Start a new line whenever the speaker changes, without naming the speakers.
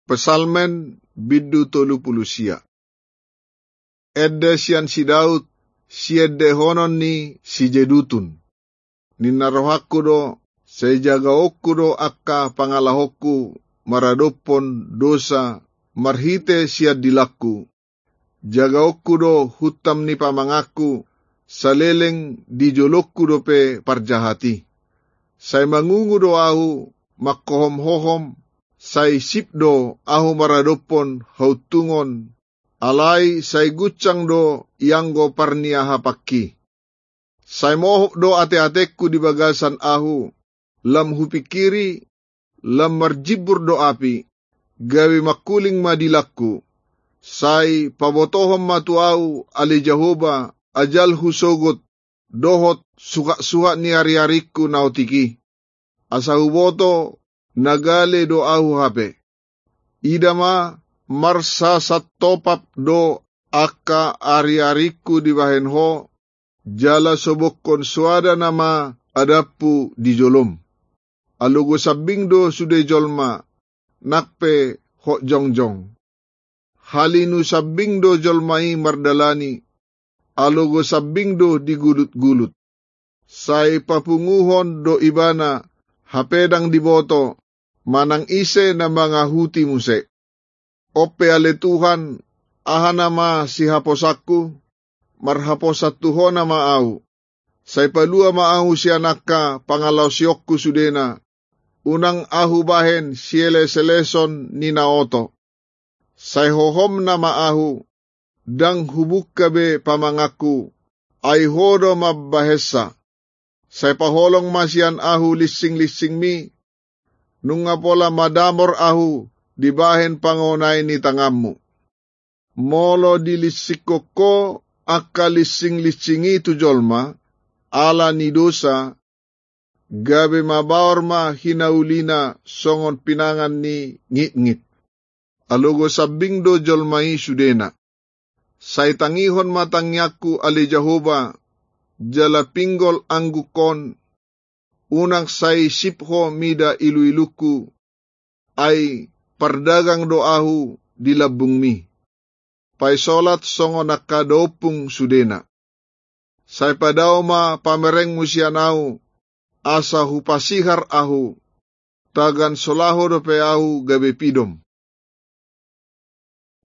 Pesalmen bidu 30. Edde sian si Daud, siedde honon ni si jedutun. Ninarohakku do, sejaga okku do akka pangalahokku, maradopon dosa, marhite siad dilakku. Jaga okku do hutam ni pamangaku, saleleng di jolokku do pe parjahati. Say mangungu do ahu, makkohom-hohom, say sipdo ahu maradopon hautungon, alai say gucang do ianggo parniaha pakki. Say mohok do ate-atekku di bagasan ahu, lam hupikiri, lam marjibur do api, gawi makuling madilakku. Say pabotohom matu au ali Jehovah, ajal husogot, dohot suka-suka ni ari-ariku nautiki. Asa huboto, nagale do ahu hape. Idama marsa satopap do akka ari-ariku di bahenho, jala sobokon suada nama adapu di jolom. Alugo sabing do sude jolma, nakpe ho jongjong. Halinu sabing do jolmai mardalani, alugo sabing do digulut-gulut. Say papunguhon do ibana, hapedang diboto, manang ise na mga huti muse. Ope ale Tuhan, ahanama si haposakku, marhaposat tuho na maaw. Say palua maaw si anakka, pangalaw siyokku sudena, unang ahu bahen siele seleson ni naoto. Say hohom na maahu, dang hubuk kabe pamangaku, ay hodo mabahesa. Say paholong masyan ahu lising-lising mi, nung nga pola madamor ahu, dibahen pangonay ni tangammu. Molo dilisiko ko, akka lising-lisingi tu jolma, ala ni dosa, gabe mabawar ma hinaulina songon pinangan ni ngit-ngit. Alugo sabing do jolmai sudena. Say tangihon matangyaku ali Jehovah, jala pinggol anggukon, unang say sipho mida ilu-iluku, ay pardagang doahu di labung mi. Pay solat songo nakadopung sudena. Say padaw ma pamereng musianaw, asa hupasihar ahu, tagan solaho do pe ahu gabe pidom.